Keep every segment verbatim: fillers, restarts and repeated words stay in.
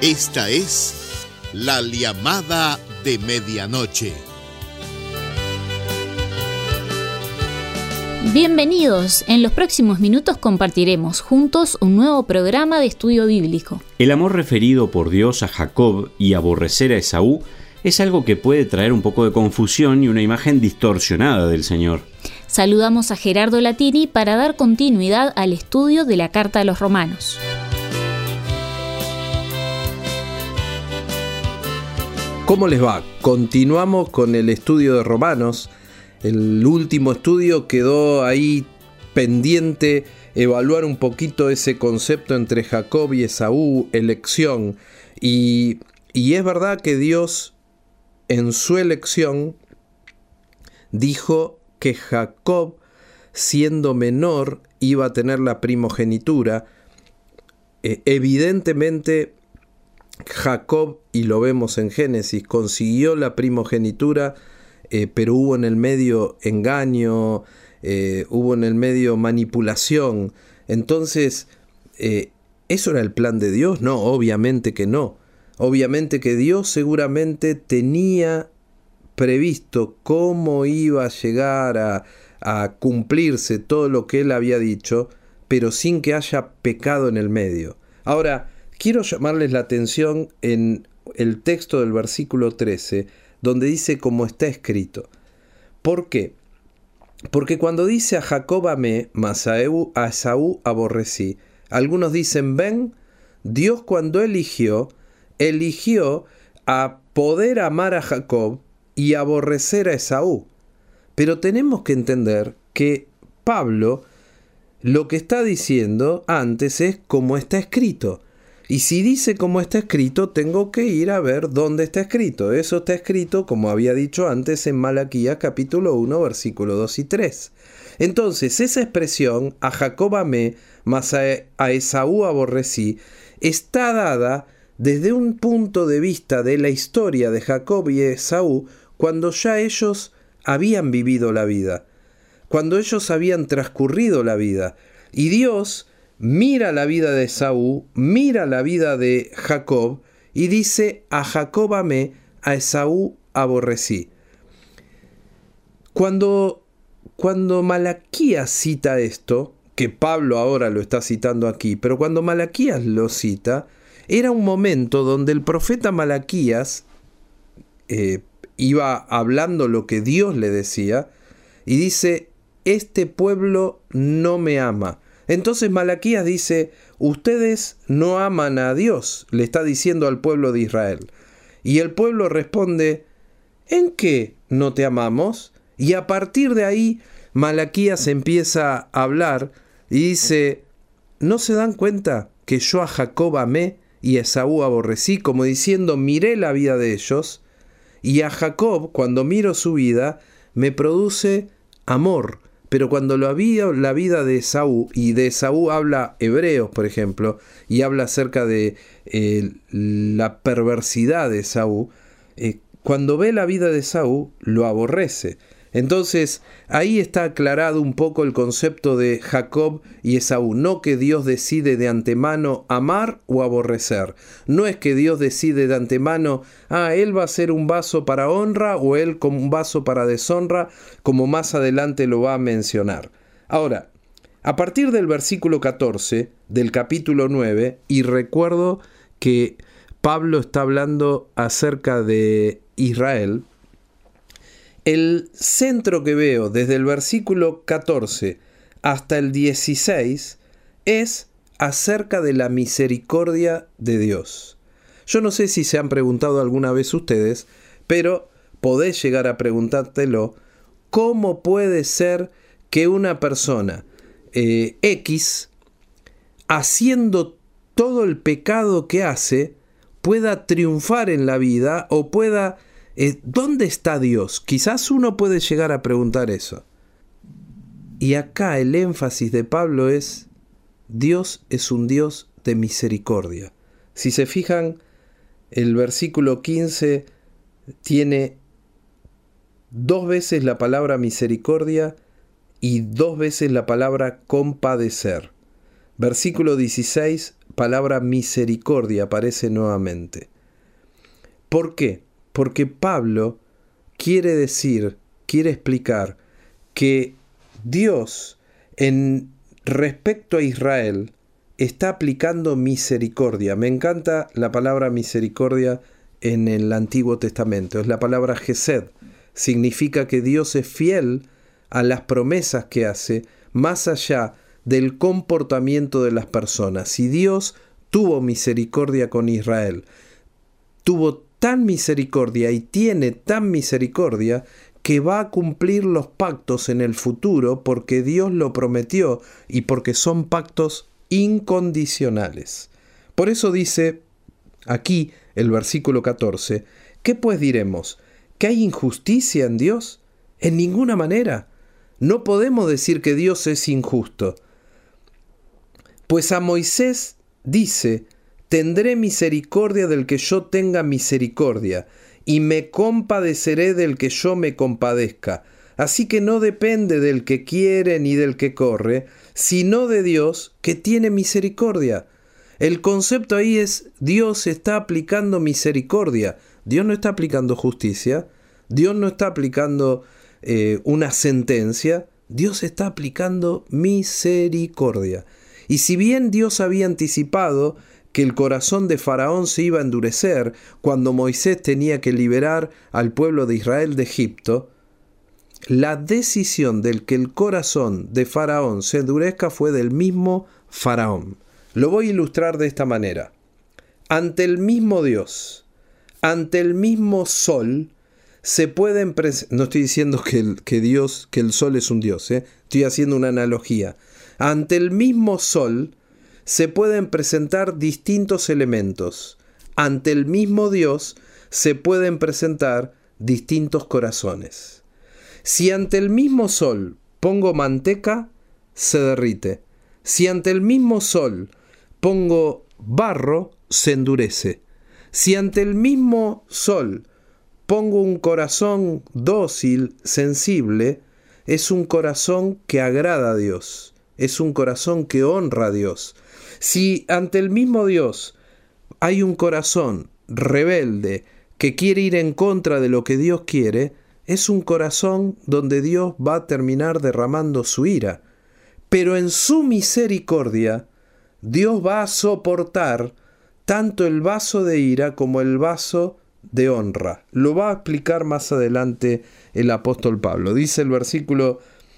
Esta es La Llamada de Medianoche. Bienvenidos. En los próximos minutos compartiremos juntos un nuevo programa de estudio bíblico. El amor referido por Dios a Jacob y aborrecer a Esaú es algo que puede traer un poco de confusión y una imagen distorsionada del Señor. Saludamos a Gerardo Latini para dar continuidad al estudio de la Carta a los Romanos. ¿Cómo les va? Continuamos con el estudio de Romanos. El último estudio quedó ahí pendiente evaluar un poquito ese concepto entre Jacob y Esaú, elección. Y, y es verdad que Dios en su elección dijo que Jacob, siendo menor, iba a tener la primogenitura. Eh, evidentemente Jacob, y lo vemos en Génesis, consiguió la primogenitura, eh, pero hubo en el medio engaño, eh, hubo en el medio manipulación. Entonces, eh, ¿eso era el plan de Dios? No, obviamente que no. Obviamente que Dios seguramente tenía previsto cómo iba a llegar a, a cumplirse todo lo que él había dicho, pero sin que haya pecado en el medio. Ahora, quiero llamarles la atención en el texto del versículo trece, donde dice como está escrito. ¿Por qué? Porque cuando dice a Jacob amé, mas a Esaú aborrecí, algunos dicen, ven, Dios cuando eligió, eligió a poder amar a Jacob y aborrecer a Esaú. Pero tenemos que entender que Pablo lo que está diciendo antes es como está escrito. Y si dice como está escrito, tengo que ir a ver dónde está escrito. Eso está escrito, como había dicho antes, en Malaquías capítulo uno, versículos dos y tres. Entonces, esa expresión, a Jacob amé, mas a Esaú aborrecí, está dada desde un punto de vista de la historia de Jacob y Esaú, cuando ya ellos habían vivido la vida, cuando ellos habían transcurrido la vida. Y Dios mira la vida de Esaú, mira la vida de Jacob y dice, a Jacob amé, a Esaú aborrecí. Cuando, cuando Malaquías cita esto, que Pablo ahora lo está citando aquí, pero cuando Malaquías lo cita, era un momento donde el profeta Malaquías eh, iba hablando lo que Dios le decía y dice, este pueblo no me ama. Entonces Malaquías dice, ustedes no aman a Dios, le está diciendo al pueblo de Israel. Y el pueblo responde, ¿en qué no te amamos? Y a partir de ahí Malaquías empieza a hablar y dice, ¿no se dan cuenta que yo a Jacob amé y a Esaú aborrecí? Como diciendo, miré la vida de ellos, y a Jacob, cuando miro su vida, me produce amor. Pero cuando lo había la vida de Esaú, y de Esaú habla Hebreos, por ejemplo, y habla acerca de eh, la perversidad de Esaú, eh, cuando ve la vida de Esaú, lo aborrece. Entonces, ahí está aclarado un poco el concepto de Jacob y Esaú. No que Dios decide de antemano amar o aborrecer. No es que Dios decide de antemano, ah, él va a ser un vaso para honra o él como un vaso para deshonra, como más adelante lo va a mencionar. Ahora, a partir del versículo catorce del capítulo nueve, y recuerdo que Pablo está hablando acerca de Israel, el centro que veo desde el versículo catorce hasta el dieciséis es acerca de la misericordia de Dios. Yo no sé si se han preguntado alguna vez ustedes, pero podés llegar a preguntártelo, ¿cómo puede ser que una persona eh, X, haciendo todo el pecado que hace, pueda triunfar en la vida o pueda... Eh, ¿Dónde está Dios? Quizás uno puede llegar a preguntar eso. Y acá el énfasis de Pablo es, Dios es un Dios de misericordia. Si se fijan, el versículo quince tiene dos veces la palabra misericordia y dos veces la palabra compadecer. Versículo dieciséis, palabra misericordia aparece nuevamente. ¿Por qué? Porque Pablo quiere decir, quiere explicar que Dios en respecto a Israel está aplicando misericordia. Me encanta la palabra misericordia en el Antiguo Testamento. Es la palabra Gesed. Significa que Dios es fiel a las promesas que hace, más allá del comportamiento de las personas. Si Dios tuvo misericordia con Israel, tuvo tan misericordia y tiene tan misericordia que va a cumplir los pactos en el futuro porque Dios lo prometió y porque son pactos incondicionales. Por eso dice aquí el versículo catorce, ¿qué pues diremos? ¿Que hay injusticia en Dios? En ninguna manera. No podemos decir que Dios es injusto. Pues a Moisés dice, tendré misericordia del que yo tenga misericordia, y me compadeceré del que yo me compadezca. Así que no depende del que quiere ni del que corre, sino de Dios que tiene misericordia. El concepto ahí es, Dios está aplicando misericordia. Dios no está aplicando justicia, Dios no está aplicando eh, una sentencia, Dios está aplicando misericordia. Y si bien Dios había anticipado que el corazón de Faraón se iba a endurecer cuando Moisés tenía que liberar al pueblo de Israel de Egipto, la decisión del que el corazón de Faraón se endurezca fue del mismo Faraón. Lo voy a ilustrar de esta manera. Ante el mismo Dios, ante el mismo sol, se pueden presentar... No estoy diciendo que el, que Dios, que el sol es un Dios, ¿eh? Estoy haciendo una analogía. Ante el mismo sol se pueden presentar distintos elementos. Ante el mismo Dios se pueden presentar distintos corazones. Si ante el mismo sol pongo manteca, se derrite. Si ante el mismo sol pongo barro, se endurece. Si ante el mismo sol pongo un corazón dócil, sensible, es un corazón que agrada a Dios. Es un corazón que honra a Dios. Si ante el mismo Dios hay un corazón rebelde que quiere ir en contra de lo que Dios quiere, es un corazón donde Dios va a terminar derramando su ira. Pero en su misericordia, Dios va a soportar tanto el vaso de ira como el vaso de honra. Lo va a explicar más adelante el apóstol Pablo. Dice el versículo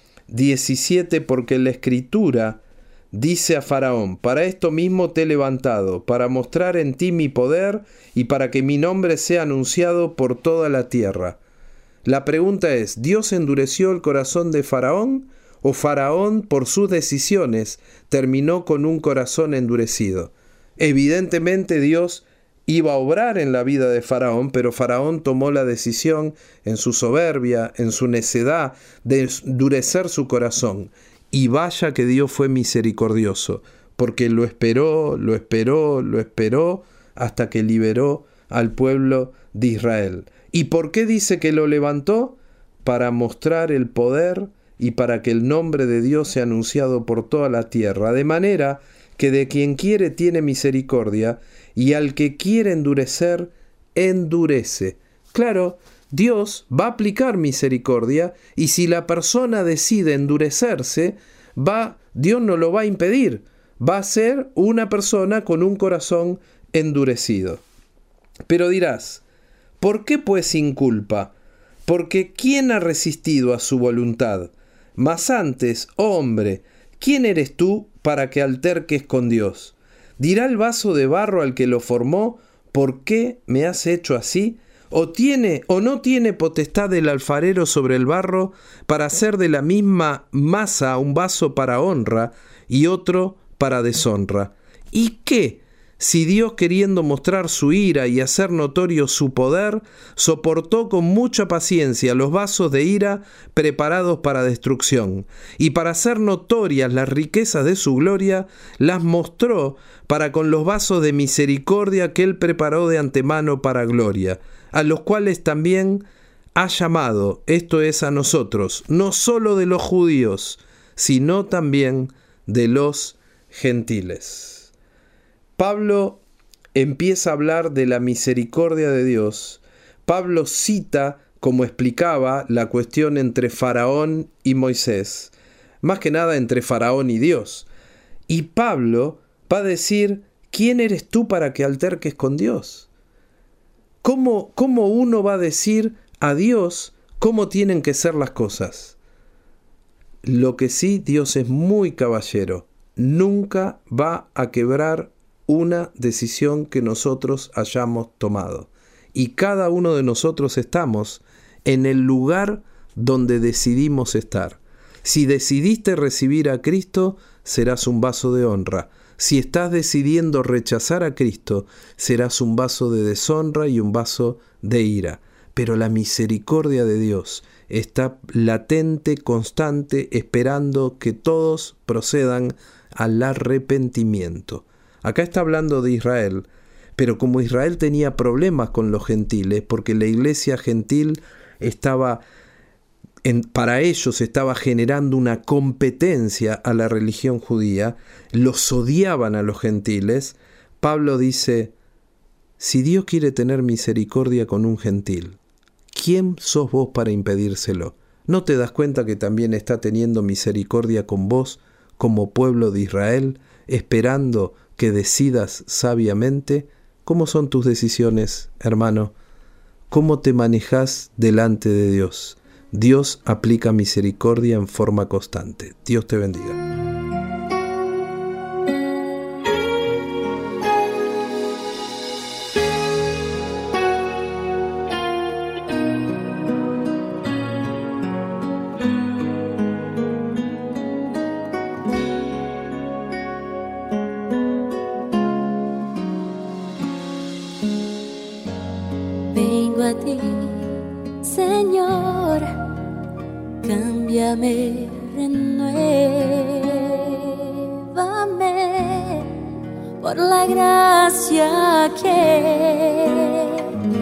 diecisiete, porque la Escritura dice a Faraón, para esto mismo te he levantado, para mostrar en ti mi poder y para que mi nombre sea anunciado por toda la tierra. La pregunta es, ¿Dios endureció el corazón de Faraón o Faraón por sus decisiones terminó con un corazón endurecido? Evidentemente Dios iba a obrar en la vida de Faraón, pero Faraón tomó la decisión en su soberbia, en su necedad, de endurecer su corazón. Y vaya que Dios fue misericordioso, porque lo esperó, lo esperó, lo esperó, hasta que liberó al pueblo de Israel. ¿Y por qué dice que lo levantó? Para mostrar el poder y para que el nombre de Dios sea anunciado por toda la tierra, de manera que de quien quiere tiene misericordia, y al que quiere endurecer, endurece. Claro, Dios va a aplicar misericordia, y si la persona decide endurecerse, va, Dios no lo va a impedir. Va a ser una persona con un corazón endurecido. Pero dirás, ¿por qué pues sin culpa? Porque ¿quién ha resistido a su voluntad? Mas antes, oh hombre, ¿quién eres tú para que alterques con Dios? ¿Dirá el vaso de barro al que lo formó, ¿por qué me has hecho así? ¿O tiene o no tiene potestad el alfarero sobre el barro para hacer de la misma masa un vaso para honra y otro para deshonra? ¿Y qué? Si Dios, queriendo mostrar su ira y hacer notorio su poder, soportó con mucha paciencia los vasos de ira preparados para destrucción, y para hacer notorias las riquezas de su gloria, las mostró para con los vasos de misericordia que Él preparó de antemano para gloria, a los cuales también ha llamado, esto es a nosotros, no solo de los judíos, sino también de los gentiles. Pablo empieza a hablar de la misericordia de Dios. Pablo cita, como explicaba, la cuestión entre Faraón y Moisés, más que nada entre Faraón y Dios. Y Pablo va a decir, ¿quién eres tú para que alterques con Dios? ¿Cómo, cómo uno va a decir a Dios cómo tienen que ser las cosas? Lo que sí, Dios es muy caballero. Nunca va a quebrar una decisión que nosotros hayamos tomado. Y cada uno de nosotros estamos en el lugar donde decidimos estar. Si decidiste recibir a Cristo, serás un vaso de honra. Si estás decidiendo rechazar a Cristo, serás un vaso de deshonra y un vaso de ira. Pero la misericordia de Dios está latente, constante, esperando que todos procedan al arrepentimiento. Acá está hablando de Israel, pero como Israel tenía problemas con los gentiles, porque la iglesia gentil estaba, en, para ellos estaba generando una competencia a la religión judía, los odiaban a los gentiles, Pablo dice, si Dios quiere tener misericordia con un gentil, ¿quién sos vos para impedírselo? ¿No te das cuenta que también está teniendo misericordia con vos como pueblo de Israel, esperando que decidas sabiamente? ¿Cómo son tus decisiones, hermano? ¿Cómo te manejas delante de Dios? Dios aplica misericordia en forma constante. Dios te bendiga. Vengo a ti, Señor, cámbiame, renuévame por la gracia que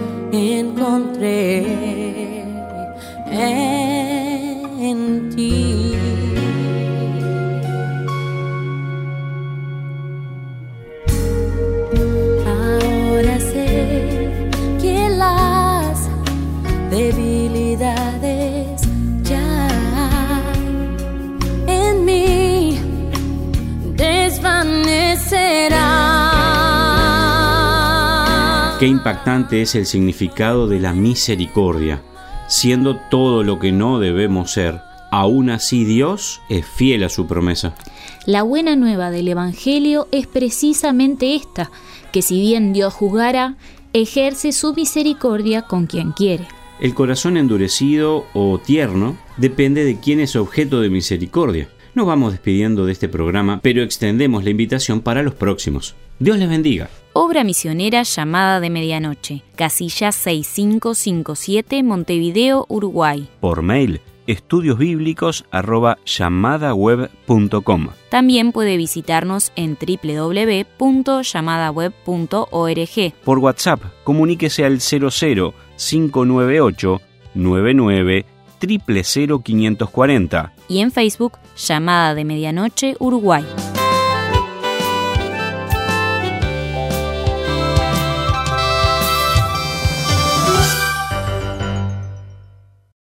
encontré en ti. Ahora sé que las debilidades ya en mí desvanecerán. Qué impactante es el significado de la misericordia. Siendo todo lo que no debemos ser, aún así Dios es fiel a su promesa. La buena nueva del Evangelio es precisamente esta, que si bien Dios juzgará, ejerce su misericordia con quien quiere. El corazón endurecido o tierno depende de quién es objeto de misericordia. Nos vamos despidiendo de este programa, pero extendemos la invitación para los próximos. Dios les bendiga. Obra misionera Llamada de Medianoche, casilla seis cinco cinco siete, Montevideo, Uruguay. Por mail, estudiosbíblicos arroba llamadaweb punto com. También puede visitarnos en doble u doble u doble u punto llamadaweb punto org. Por WhatsApp, comuníquese al cero cero cinco nueve ocho nueve nueve cero cero cero cinco cuatro cero. Y en Facebook, Llamada de Medianoche, Uruguay.